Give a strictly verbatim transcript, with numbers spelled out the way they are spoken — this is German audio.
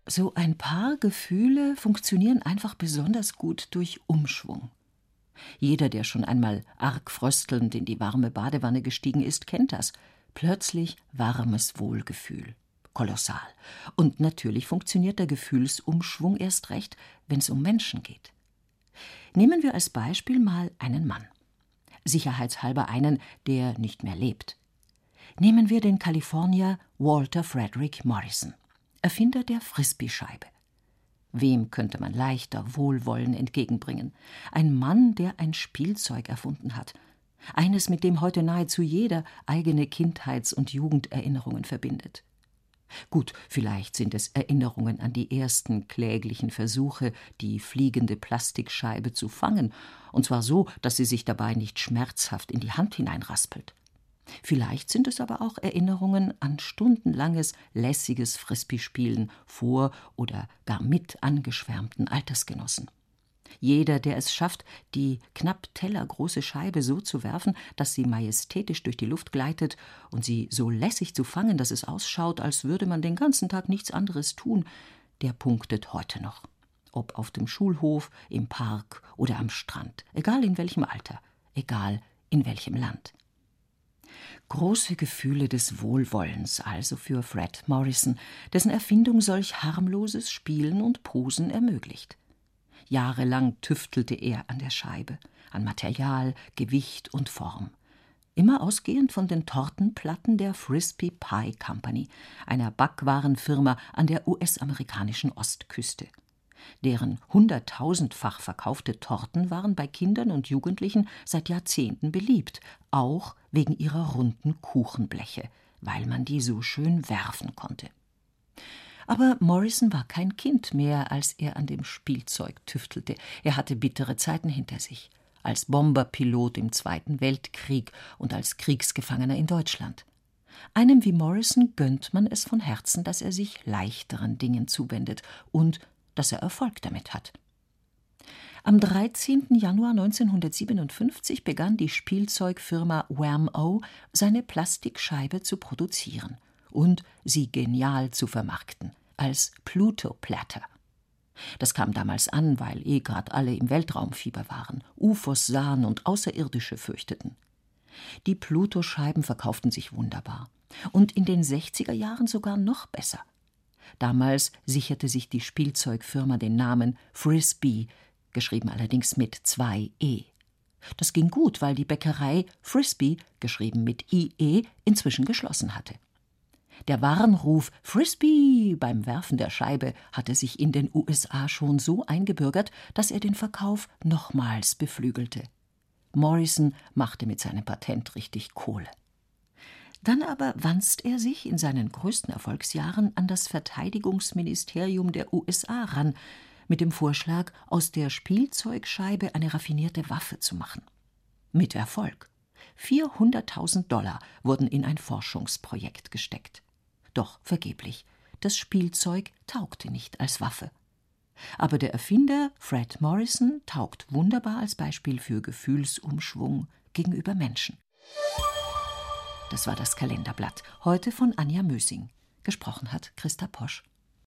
So ein paar Gefühle funktionieren einfach besonders gut durch Umschwung. Jeder, der schon einmal arg fröstelnd in die warme Badewanne gestiegen ist, kennt das. Plötzlich warmes Wohlgefühl. Kolossal. Und natürlich funktioniert der Gefühlsumschwung erst recht, wenn es um Menschen geht. Nehmen wir als Beispiel mal einen Mann. Sicherheitshalber einen, der nicht mehr lebt. Nehmen wir den Kalifornier Walter Frederick Morrison, Erfinder der Frisbee-Scheibe. Wem könnte man leichter Wohlwollen entgegenbringen? Ein Mann, der ein Spielzeug erfunden hat. Eines, mit dem heute nahezu jeder eigene Kindheits- und Jugenderinnerungen verbindet. Gut, vielleicht sind es Erinnerungen an die ersten kläglichen Versuche, die fliegende Plastikscheibe zu fangen, und zwar so, dass sie sich dabei nicht schmerzhaft in die Hand hineinraspelt. Vielleicht sind es aber auch Erinnerungen an stundenlanges, lässiges Frisbee-Spielen vor oder gar mit angeschwärmten Altersgenossen. Jeder, der es schafft, die knapp tellergroße Scheibe so zu werfen, dass sie majestätisch durch die Luft gleitet und sie so lässig zu fangen, dass es ausschaut, als würde man den ganzen Tag nichts anderes tun, der punktet heute noch. Ob auf dem Schulhof, im Park oder am Strand, egal in welchem Alter, egal in welchem Land. Große Gefühle des Wohlwollens also für Fred Morrison, dessen Erfindung solch harmloses Spielen und Posen ermöglicht. Jahrelang tüftelte er an der Scheibe, an Material, Gewicht und Form. Immer ausgehend von den Tortenplatten der Frisbee Pie Company, einer Backwarenfirma an der U S-amerikanischen Ostküste. Deren hunderttausendfach verkaufte Torten waren bei Kindern und Jugendlichen seit Jahrzehnten beliebt, auch wegen ihrer runden Kuchenbleche, weil man die so schön werfen konnte. Aber Morrison war kein Kind mehr, als er an dem Spielzeug tüftelte. Er hatte bittere Zeiten hinter sich, als Bomberpilot im Zweiten Weltkrieg und als Kriegsgefangener in Deutschland. Einem wie Morrison gönnt man es von Herzen, dass er sich leichteren Dingen zuwendet und dass er Erfolg damit hat. Am dreizehnten Januar neunzehnhundertsiebenundfünfzig begann die Spielzeugfirma Wham-O seine Plastikscheibe zu produzieren und sie genial zu vermarkten, als Pluto Platter. Das kam damals an, weil eh grad alle im Weltraumfieber waren, U F Os sahen und Außerirdische fürchteten. Die Pluto-Scheiben verkauften sich wunderbar und in den sechziger Jahren sogar noch besser. Damals sicherte sich die Spielzeugfirma den Namen Frisbee, geschrieben allerdings mit zwei E. Das ging gut, weil die Bäckerei Frisbee, geschrieben mit I E, inzwischen geschlossen hatte. Der Warnruf Frisbee beim Werfen der Scheibe hatte sich in den U S A schon so eingebürgert, dass er den Verkauf nochmals beflügelte. Morrison machte mit seinem Patent richtig Kohle. Dann aber wanzt er sich in seinen größten Erfolgsjahren an das Verteidigungsministerium der U S A ran, mit dem Vorschlag, aus der Spielzeugscheibe eine raffinierte Waffe zu machen. Mit Erfolg. vierhunderttausend Dollar wurden in ein Forschungsprojekt gesteckt. Doch vergeblich. Das Spielzeug taugte nicht als Waffe. Aber der Erfinder Fred Morrison taugt wunderbar als Beispiel für Gefühlsumschwung gegenüber Menschen. Das war das Kalenderblatt, heute von Anja Mösing. Gesprochen hat Christa Posch.